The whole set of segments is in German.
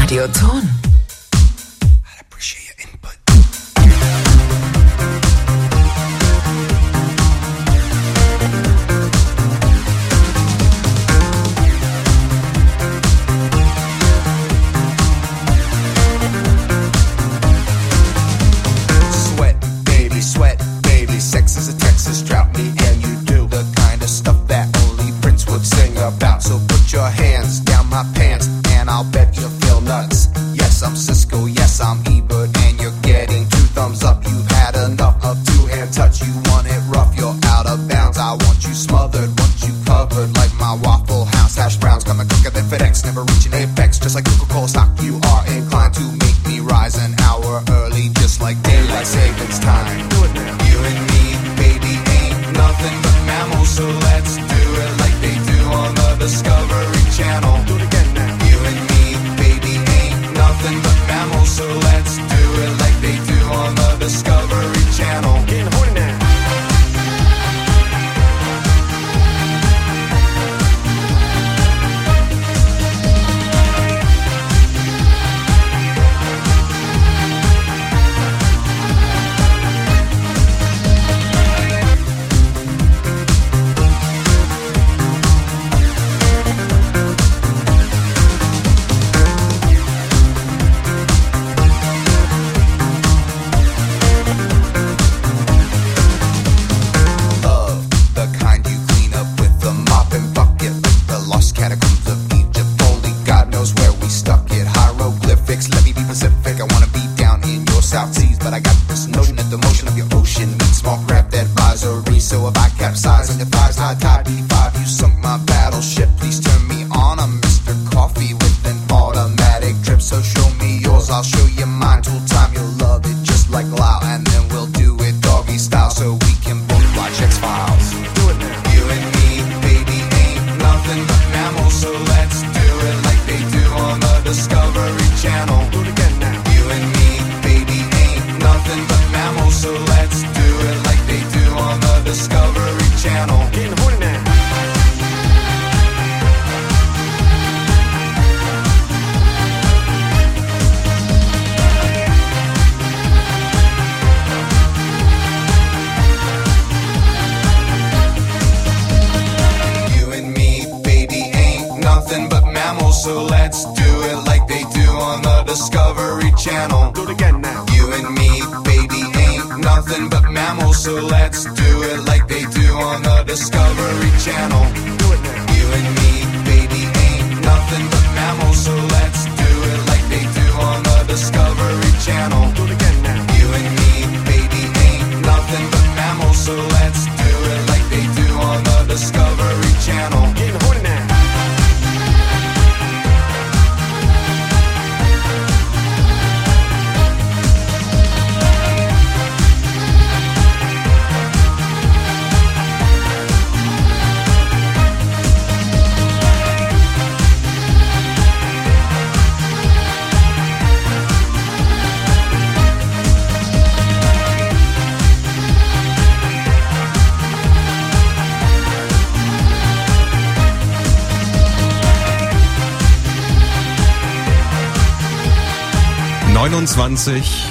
Radioton. ...29,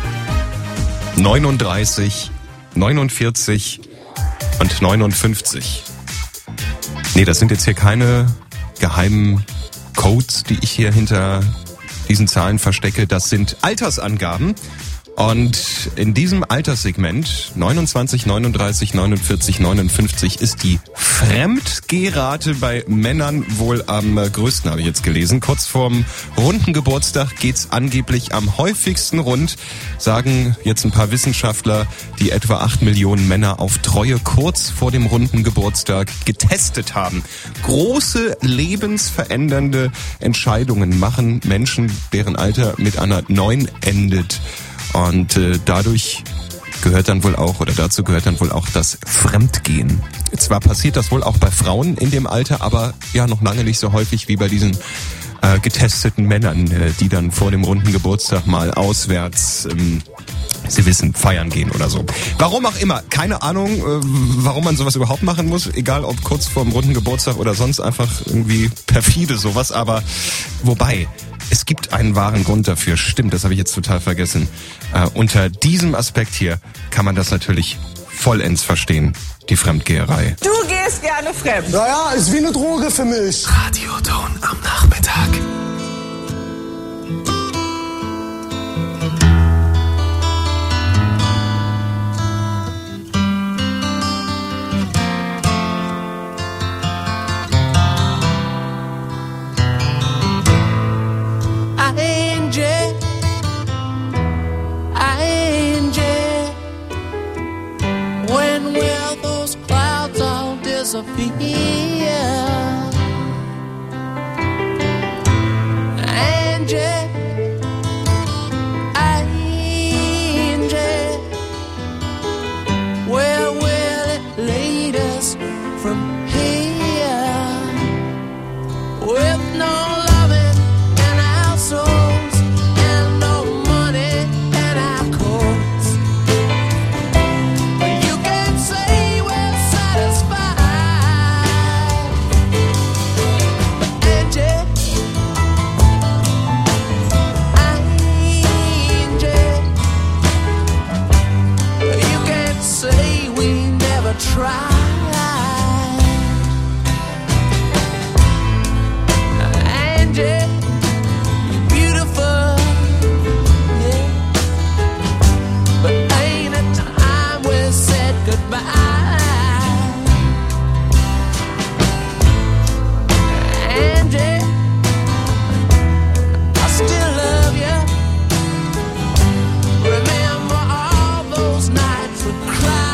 39, 49 und 59. Nee, das sind jetzt hier keine geheimen Codes, die ich hier hinter diesen Zahlen verstecke. Das sind Altersangaben. Und in diesem Alterssegment 29, 39, 49, 59 ist die Fremdgehrate bei Männern wohl am größten, habe ich jetzt gelesen. Kurz vorm runden Geburtstag geht's angeblich am häufigsten rund, sagen jetzt ein paar Wissenschaftler, die etwa 8 Millionen Männer auf Treue kurz vor dem runden Geburtstag getestet haben. Große lebensverändernde Entscheidungen machen Menschen, deren Alter mit einer 9 endet. Und dadurch gehört dann wohl auch, oder dazu gehört dann wohl auch das Fremdgehen. Zwar passiert das wohl auch bei Frauen in dem Alter, aber ja noch lange nicht so häufig wie bei diesen getesteten Männern, die dann vor dem runden Geburtstag mal auswärts, Sie wissen, feiern gehen oder so. Warum auch immer, keine Ahnung, warum man sowas überhaupt machen muss, egal ob kurz vor dem runden Geburtstag oder sonst, einfach irgendwie perfide sowas, aber wobei, Es gibt einen wahren Grund dafür. Stimmt, das habe ich jetzt total vergessen. Unter diesem Aspekt hier kann man das natürlich vollends verstehen, die Fremdgeherei. Du gehst gerne fremd. Naja, ist wie eine Droge für mich. Radioton am Nachmittag. Disappear. Angie, Angie, where will it lead us from here? With no loving in our souls and no money in our coats, you can say we're satisfied. Try. Angie, you're beautiful, yeah. But ain't it time we said goodbye? Angie, I still love you. Remember all those nights we cried.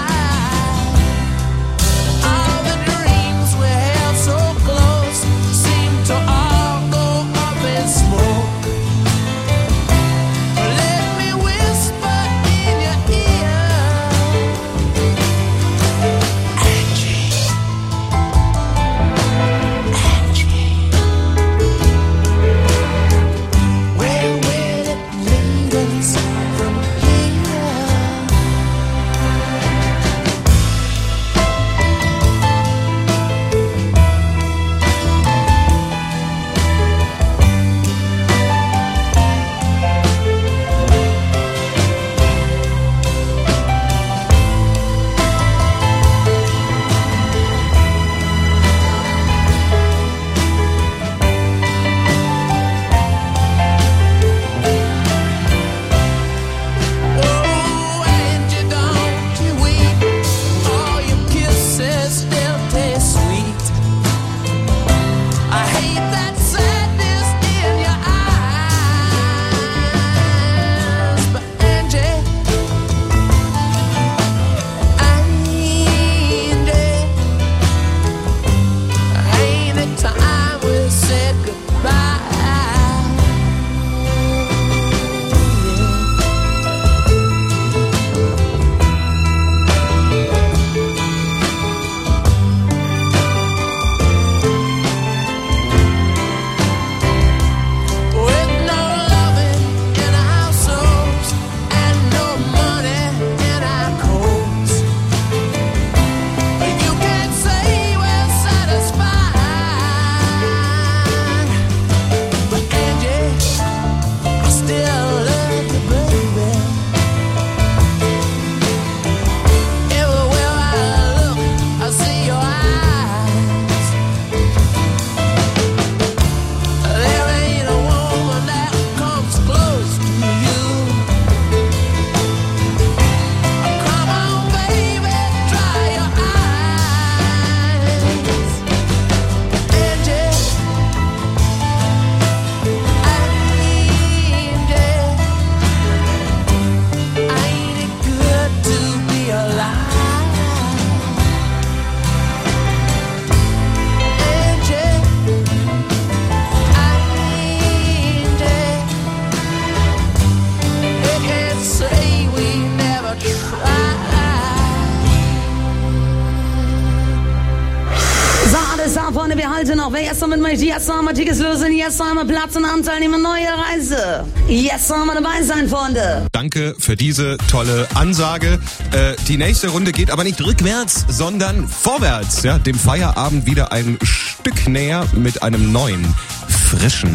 Freunde, wir halten noch. Wer jetzt damit möchte, jetzt einmal Tickets lösen, jetzt einmal Platz und Anteil nehmen, neue Reise. Jetzt einmal dabei sein, Freunde. Danke für diese tolle Ansage. Die nächste Runde geht aber nicht rückwärts, sondern vorwärts. Ja, dem Feierabend wieder ein Stück näher mit einem neuen, frischen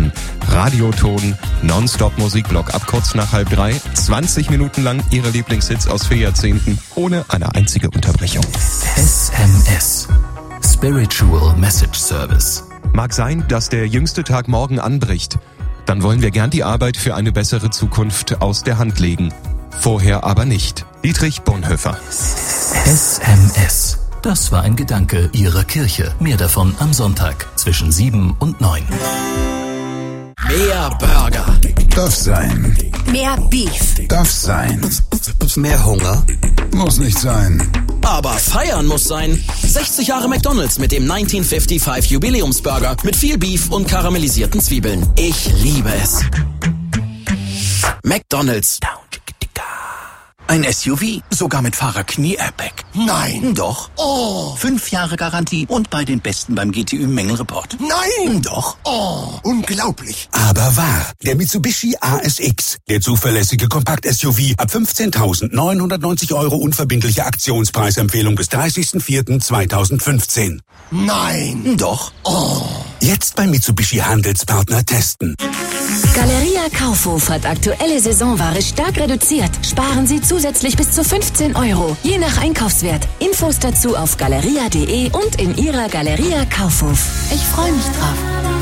Radioton, Nonstop Musikblock ab kurz nach 2:30. 20 Minuten lang Ihre Lieblingshits aus 4 Jahrzehnten ohne eine einzige Unterbrechung. SMS. Spiritual Message Service. Mag sein, dass der jüngste Tag morgen anbricht. Dann wollen wir gern die Arbeit für eine bessere Zukunft aus der Hand legen. Vorher aber nicht. Dietrich Bonhoeffer. SMS. Das war ein Gedanke Ihrer Kirche. Mehr davon am Sonntag zwischen 7 und 9. Mehr Burger. Darf sein. Mehr Beef. Darf sein. Mehr Hunger. Muss nicht sein. Aber feiern muss sein. 60 Jahre McDonald's mit dem 1955 Jubiläumsburger mit viel Beef und karamellisierten Zwiebeln. Ich liebe es. McDonald's. Ein SUV, sogar mit Fahrerknie-Airbag. Nein. Doch. Oh. 5 Jahre Garantie und bei den Besten beim GTÜ-Mängelreport. Nein. Doch. Oh, unglaublich. Aber wahr. Der Mitsubishi ASX, der zuverlässige Kompakt-SUV ab 15.990 € unverbindliche Aktionspreisempfehlung bis 30.04.2015. Nein. Doch. Oh. Jetzt beim Mitsubishi Handelspartner testen. Galeria Kaufhof hat aktuelle Saisonware stark reduziert. Sparen Sie zusätzlich bis zu 15 €, je nach Einkaufswert. Infos dazu auf galeria.de und in Ihrer Galeria Kaufhof. Ich freue mich drauf.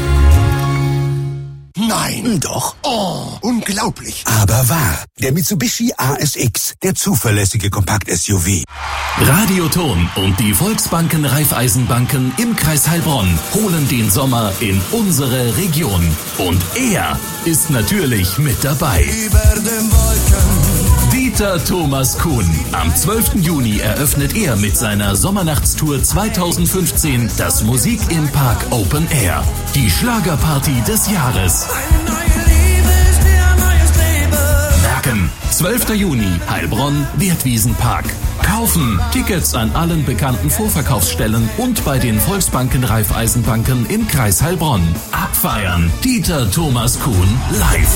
Nein. Doch. Oh, unglaublich. Aber wahr. Der Mitsubishi ASX, der zuverlässige Kompakt-SUV. Radioton und die Volksbanken Raiffeisenbanken im Kreis Heilbronn holen den Sommer in unsere Region. Und er ist natürlich mit dabei. Über den Wolken. Dieter Thomas Kuhn. Am 12. Juni eröffnet er mit seiner Sommernachtstour 2015 das Musik im Park Open Air. Die Schlagerparty des Jahres. Eine neue Liebe ist wie ein neues Leben. Merken, 12. Juni, Heilbronn, Wertwiesenpark. Kaufen Tickets an allen bekannten Vorverkaufsstellen und bei den Volksbanken Raiffeisenbanken im Kreis Heilbronn. Abfeiern, Dieter Thomas Kuhn live.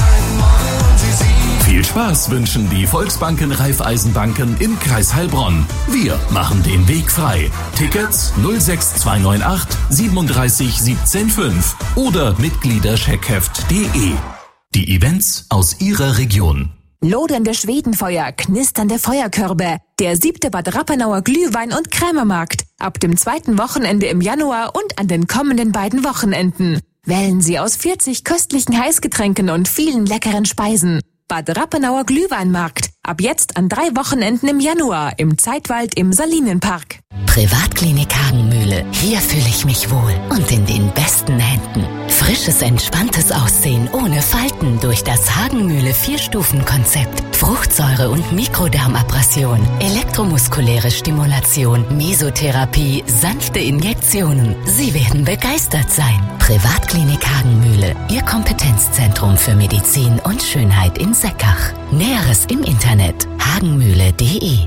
Viel Spaß wünschen die Volksbanken Raiffeisenbanken im Kreis Heilbronn. Wir machen den Weg frei. Tickets 06298 37 17 5 oder Mitgliederscheckheft.de. Die Events aus Ihrer Region. Lodernde Schwedenfeuer, knisternde Feuerkörbe, der 7. Bad Rappenauer Glühwein- und Krämermarkt. Ab dem 2. Wochenende im Januar und an den kommenden 2 Wochenenden. Wählen Sie aus 40 köstlichen Heißgetränken und vielen leckeren Speisen. Bad Rappenauer Glühweinmarkt. Ab jetzt an 3 Wochenenden im Januar im Zeitwald im Salinenpark. Privatklinik Hagenmühle. Hier fühle ich mich wohl und in den besten Händen. Frisches, entspanntes Aussehen ohne Falten durch das Hagenmühle 4-Stufen-Konzept. Fruchtsäure- und Mikrodarmabrasion, elektromuskuläre Stimulation, Mesotherapie, sanfte Injektionen. Sie werden begeistert sein. Privatklinik Hagenmühle. Ihr Kompetenzzentrum für Medizin und Schönheit in Seckach. Näheres im Internet hagenmühle.de.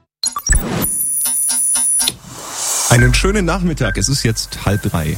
Einen schönen Nachmittag, es ist jetzt 2:30.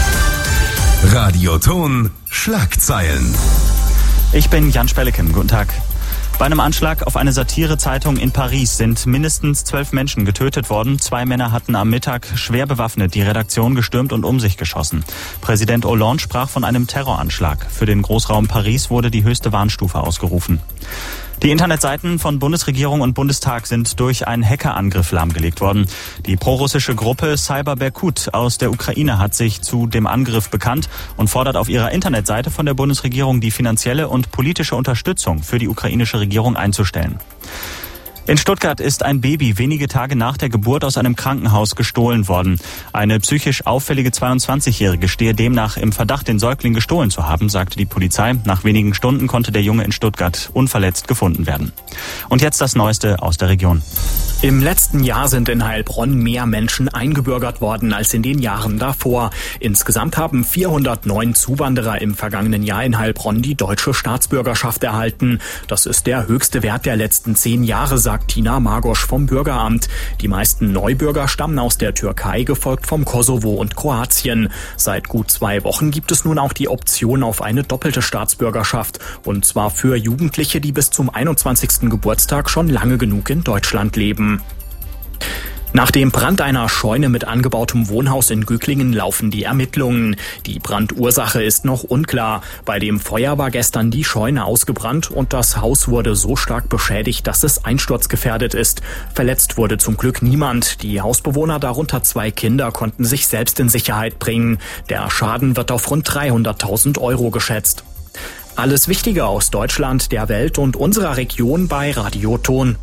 Radioton Schlagzeilen. Ich bin Jan Spellecken, guten Tag. Bei einem Anschlag auf eine Satirezeitung in Paris sind mindestens 12 Menschen getötet worden. 2 Männer hatten am Mittag schwer bewaffnet die Redaktion gestürmt und um sich geschossen. Präsident Hollande sprach von einem Terroranschlag. Für den Großraum Paris wurde die höchste Warnstufe ausgerufen. Die Internetseiten von Bundesregierung und Bundestag sind durch einen Hackerangriff lahmgelegt worden. Die prorussische Gruppe Cyber Berkut aus der Ukraine hat sich zu dem Angriff bekannt und fordert auf ihrer Internetseite von der Bundesregierung die finanzielle und politische Unterstützung für die ukrainische Regierung einzustellen. In Stuttgart ist ein Baby wenige Tage nach der Geburt aus einem Krankenhaus gestohlen worden. Eine psychisch auffällige 22-Jährige stehe demnach im Verdacht, den Säugling gestohlen zu haben, sagte die Polizei. Nach wenigen Stunden konnte der Junge in Stuttgart unverletzt gefunden werden. Und jetzt das Neueste aus der Region. Im letzten Jahr sind in Heilbronn mehr Menschen eingebürgert worden als in den Jahren davor. Insgesamt haben 409 Zuwanderer im vergangenen Jahr in Heilbronn die deutsche Staatsbürgerschaft erhalten. Das ist der höchste Wert der letzten 10 Jahre, sagt Tina Margosch vom Bürgeramt. Die meisten Neubürger stammen aus der Türkei, gefolgt vom Kosovo und Kroatien. Seit gut 2 Wochen gibt es nun auch die Option auf eine doppelte Staatsbürgerschaft. Und zwar für Jugendliche, die bis zum 21. Geburtstag schon lange genug in Deutschland leben. Nach dem Brand einer Scheune mit angebautem Wohnhaus in Güglingen laufen die Ermittlungen. Die Brandursache ist noch unklar. Bei dem Feuer war gestern die Scheune ausgebrannt und das Haus wurde so stark beschädigt, dass es einsturzgefährdet ist. Verletzt wurde zum Glück niemand. Die Hausbewohner, darunter 2 Kinder, konnten sich selbst in Sicherheit bringen. Der Schaden wird auf rund 300.000 Euro geschätzt. Alles Wichtige aus Deutschland, der Welt und unserer Region bei Radio Ton.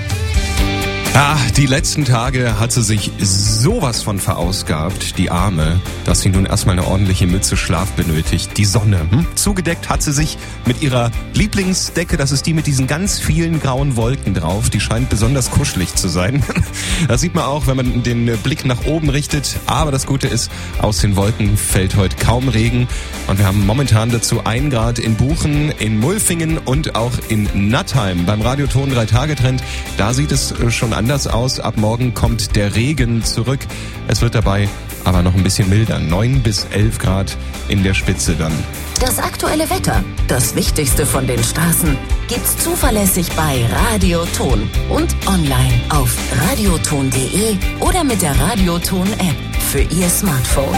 Die letzten Tage hat sie sich sowas von verausgabt, die Arme, dass sie nun erstmal eine ordentliche Mütze Schlaf benötigt. Die Sonne. Zugedeckt hat sie sich mit ihrer Lieblingsdecke, das ist die mit diesen ganz vielen grauen Wolken drauf. Die scheint besonders kuschelig zu sein. Das sieht man auch, wenn man den Blick nach oben richtet. Aber das Gute ist, aus den Wolken fällt heute kaum Regen. Und wir haben momentan dazu 1 Grad in Buchen, in Mulfingen und auch in Nattheim. Beim Radioton 3-Tage-Trend, da sieht es schon anders aus. Ab morgen kommt der Regen zurück. Es wird dabei aber noch ein bisschen milder. 9 bis 11 Grad in der Spitze dann. Das aktuelle Wetter, das Wichtigste von den Straßen, gibt's zuverlässig bei Radio Ton und online auf radioton.de oder mit der Radio Ton App für Ihr Smartphone.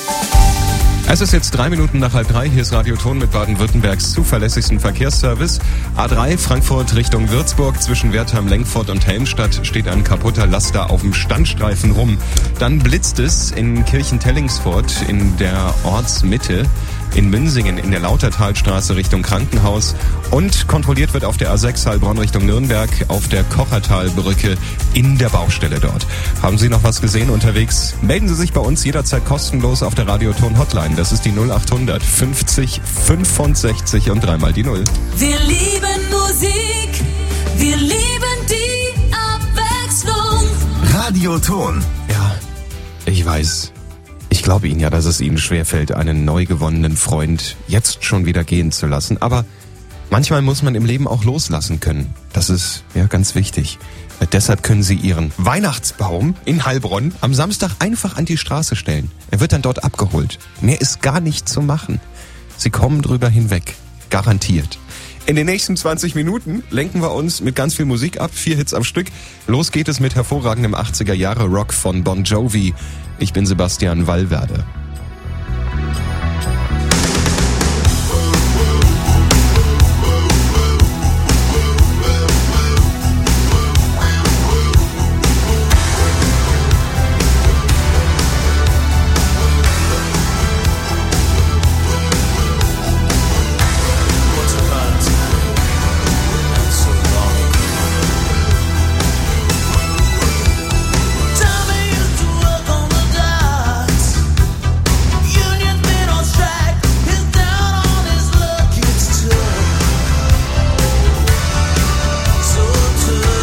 Es ist jetzt 3 Minuten nach 2:30. Hier ist Radio Ton mit Baden-Württembergs zuverlässigsten Verkehrsservice. A3 Frankfurt Richtung Würzburg. Zwischen Wertheim, Lengfurt und Helmstadt steht ein kaputter Laster auf dem Standstreifen rum. Dann blitzt es in Kirchentellingfurt in der Ortsmitte. In Münsingen in der Lautertalstraße Richtung Krankenhaus und kontrolliert wird auf der A6 Heilbronn Richtung Nürnberg auf der Kochertalbrücke in der Baustelle dort. Haben Sie noch was gesehen unterwegs? Melden Sie sich bei uns jederzeit kostenlos auf der Radioton Hotline. Das ist die 0800 50 65 und 3 mal die 0. Wir lieben Musik, wir lieben die Abwechslung. Radioton. Ja, ich weiß. Ich glaube Ihnen ja, dass es Ihnen schwerfällt, einen neu gewonnenen Freund jetzt schon wieder gehen zu lassen. Aber manchmal muss man im Leben auch loslassen können. Das ist ja ganz wichtig. Deshalb können Sie Ihren Weihnachtsbaum in Heilbronn am Samstag einfach an die Straße stellen. Er wird dann dort abgeholt. Mehr ist gar nicht zu machen. Sie kommen drüber hinweg. Garantiert. In den nächsten 20 Minuten lenken wir uns mit ganz viel Musik ab. 4 Hits am Stück. Los geht es mit hervorragendem 80er Jahre Rock von Bon Jovi. Ich bin Sebastian Wallwerde.